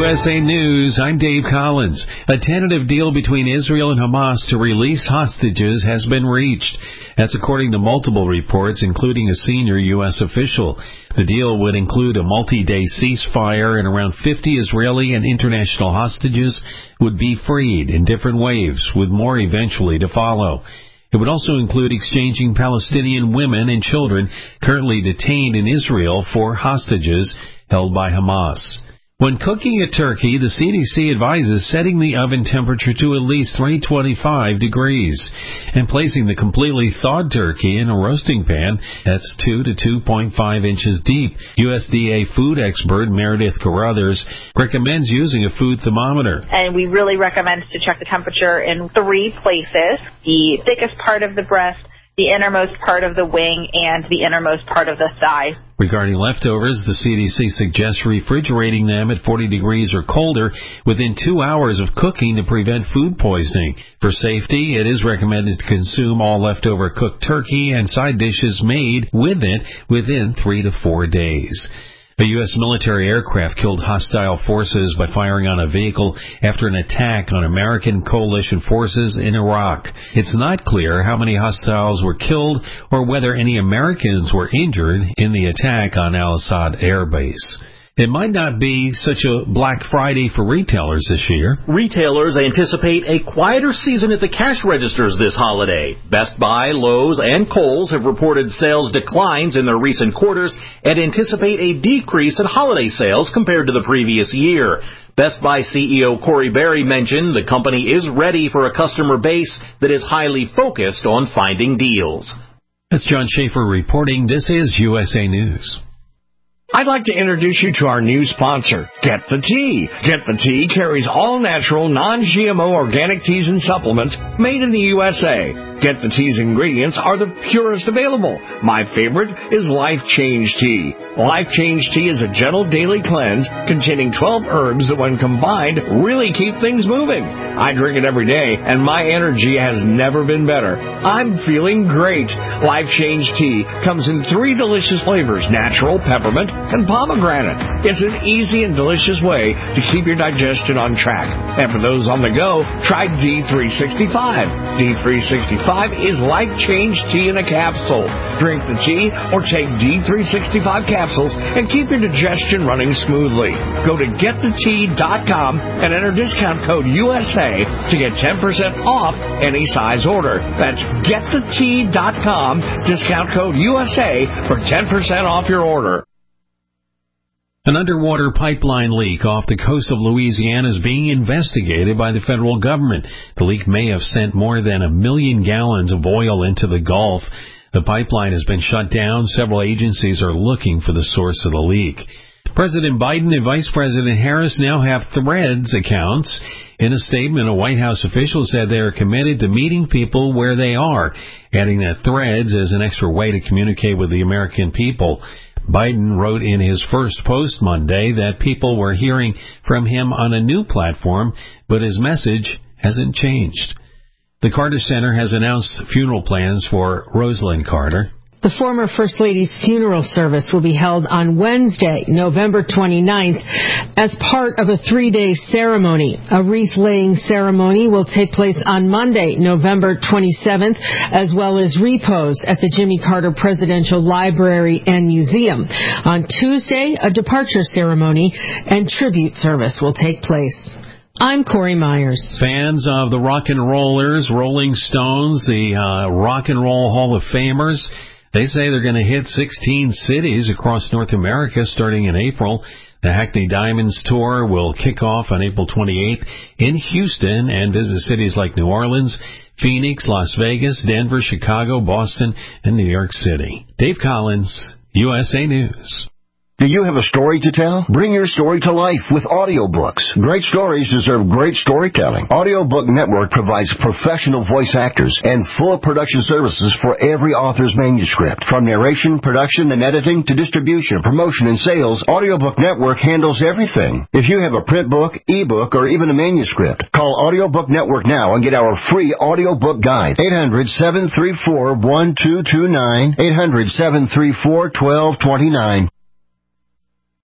USA News, I'm Dave Collins. A tentative deal between Israel and Hamas to release hostages has been reached. That's according to multiple reports, including a senior U.S. official. The deal would include a multi-day ceasefire, and around 50 Israeli and international hostages would be freed in different waves, with more eventually to follow. It would also include exchanging Palestinian women and children currently detained in Israel for hostages held by Hamas. When cooking a turkey, the CDC advises setting the oven temperature to at least 325 degrees and placing the completely thawed turkey in a roasting pan that's 2 to 2.5 inches deep. USDA food expert Meredith Carruthers recommends using a food thermometer. And we really recommend to check the temperature in 3 places: the thickest part of the breast, the innermost part of the wing, and the innermost part of the thigh. Regarding leftovers, the CDC suggests refrigerating them at 40 degrees or colder within 2 hours of cooking to prevent food poisoning. For safety, it is recommended to consume all leftover cooked turkey and side dishes made with it within 3 to 4 days. A U.S. military aircraft killed hostile forces by firing on a vehicle after an attack on American coalition forces in Iraq. It's not clear how many hostiles were killed or whether any Americans were injured in the attack on Al-Assad Air Base. It might not be such a Black Friday for retailers this year. Retailers anticipate a quieter season at the cash registers this holiday. Best Buy, Lowe's, and Kohl's have reported sales declines in their recent quarters and anticipate a decrease in holiday sales compared to the previous year. Best Buy CEO Corey Berry mentioned the company is ready for a customer base that is highly focused on finding deals. That's John Schaefer reporting. This is USA News. I'd like to introduce you to our new sponsor, Get the Tea. Get the Tea carries all natural, non-GMO organic teas and supplements made in the USA. Get the Tea's ingredients are the purest available. My favorite is Life Change Tea. Life Change Tea is a gentle daily cleanse containing 12 herbs that when combined really keep things moving. I drink it every day and my energy has never been better. I'm feeling great. Life Change Tea comes in 3 delicious flavors: natural, peppermint, and pomegranate. It's an easy and delicious way to keep your digestion on track. And for those on the go, try D365. D365 is Life Change Tea in a capsule. Drink the tea or take D365 capsules and keep your digestion running smoothly. Go to getthetea.com and enter discount code USA to get 10% off any size order. That's getthetea.com, discount code USA for 10% off your order. An underwater pipeline leak off the coast of Louisiana is being investigated by the federal government. The leak may have sent more than 1 million gallons of oil into the Gulf. The pipeline has been shut down. Several agencies are looking for the source of the leak. President Biden and Vice President Harris now have Threads accounts. In a statement, a White House official said they are committed to meeting people where they are, adding that Threads is an extra way to communicate with the American people. Biden wrote in his first post Monday that people were hearing from him on a new platform, but his message hasn't changed. The Carter Center has announced funeral plans for Rosalynn Carter. The former First Lady's funeral service will be held on Wednesday, November 29th, as part of a 3-day ceremony. A wreath-laying ceremony will take place on Monday, November 27th, as well as repose at the Jimmy Carter Presidential Library and Museum. On Tuesday, a departure ceremony and tribute service will take place. I'm Corey Myers. Fans of the Rock and Rollers, Rolling Stones, the Rock and Roll Hall of Famers, they say they're going to hit 16 cities across North America starting in April. The Hackney Diamonds Tour will kick off on April 28th in Houston and visit cities like New Orleans, Phoenix, Las Vegas, Denver, Chicago, Boston, and New York City. Dave Collins, USA News. Do you have a story to tell? Bring your story to life with audiobooks. Great stories deserve great storytelling. Audiobook Network provides professional voice actors and full production services for every author's manuscript. From narration, production, and editing to distribution, promotion, and sales, Audiobook Network handles everything. If you have a print book, ebook, or even a manuscript, call Audiobook Network now and get our free audiobook guide. 800-734-1229. 800-734-1229.